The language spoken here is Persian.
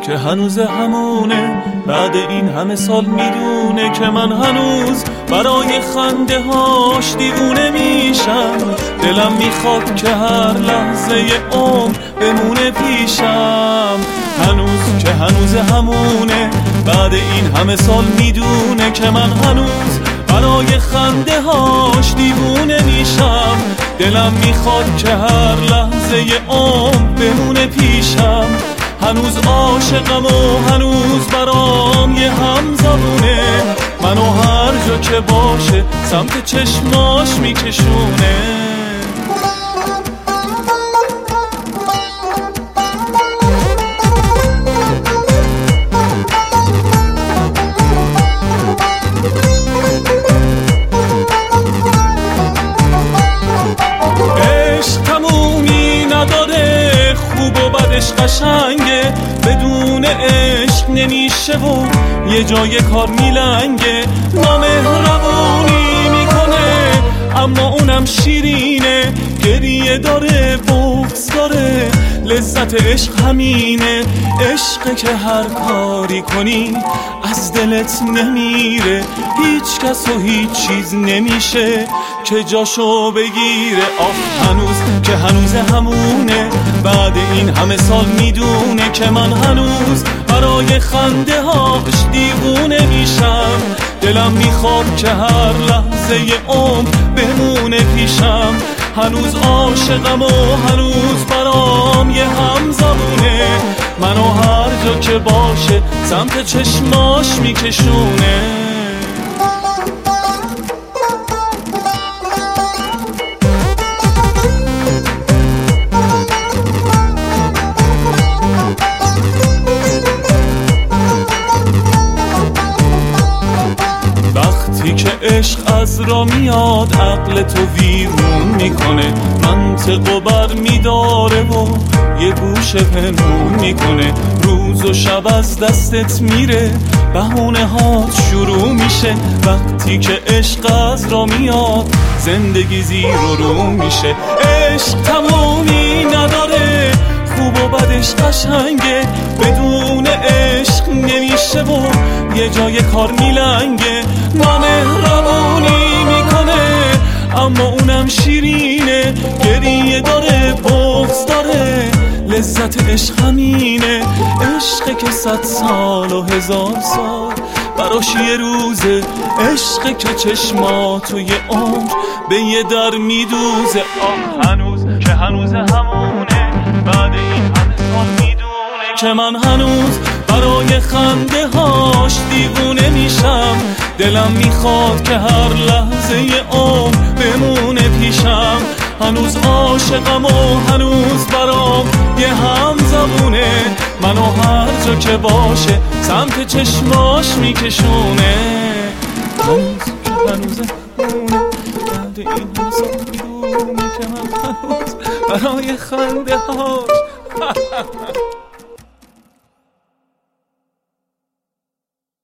که هنوز همونه، بعد این همه سال میدونه که من هنوز برای خنده هاش دیوونه میشم. دلم میخواد که هر لحظه عمر بمونه پیشم. هنوز همونه، بعد این همه سال میدونه که من هنوز برای خنده هاش دیوونه میشم. دلم میخواد که هر لحظه عمر بمونه پیشم. هنوز عاشقم و هنوز برام یه همزبونه، منو هر جا که باشه سمت چشماش میکشونه. قشنگه، بدون عشق نمیشه و یه جای کار میلنگه. نامهربونی میکنه اما اونم شیرینه، گریه داره بغض داره، لذت عشق همینه. عشقه که هر کاری کنی از دلت نمیره، هیچ کس و هیچ چیز نمیشه که جاشو بگیره. هنوز همونه، بعد این همه سال میدونه که من هنوز برای خنده هاش دیوونه میشم. دلم میخواد که هر لحظه عمر بمونه پیشم. هنوز عاشقم و هنوز برام یه همزبونه، منو هر جا که باشه سمت چشماش میکشونه. وقتی که عشق از را میاد عقل تو ویرون میکنه، منطق و بر میداره و یه گوشه پنهون میکنه. روز و شب از دستت میره، بهونه هات شروع میشه. وقتی که عشق از را میاد زندگی زیر و رو میشه. عشق تمومی نداره، خوب و بدش قشنگه، بدون عشق نمیشه و یه جای کار میلنگه. نامهربونی میکنه اما اونم شیرینه، گریه داره بغض داره، لذت عشق همینه. عشقه که 100 سال و 1000 سال براش یه روزه، عشقه که چشماتو یه عمر به یه در میدوزه. هنوز همونه، بعد این همه سال میدونه که من هنوز برای خنده هاش دیوونه میشم. دلم میخواد که هر لحظه عمر بمونه پیشم. هنوز عاشقم و هنوز برام یه همزبونه، منو هر جا که باشه سمت چشماش میکشونه. هنوز همونه، بعد این همه سال میدونه که من هنوز برای خنده هاش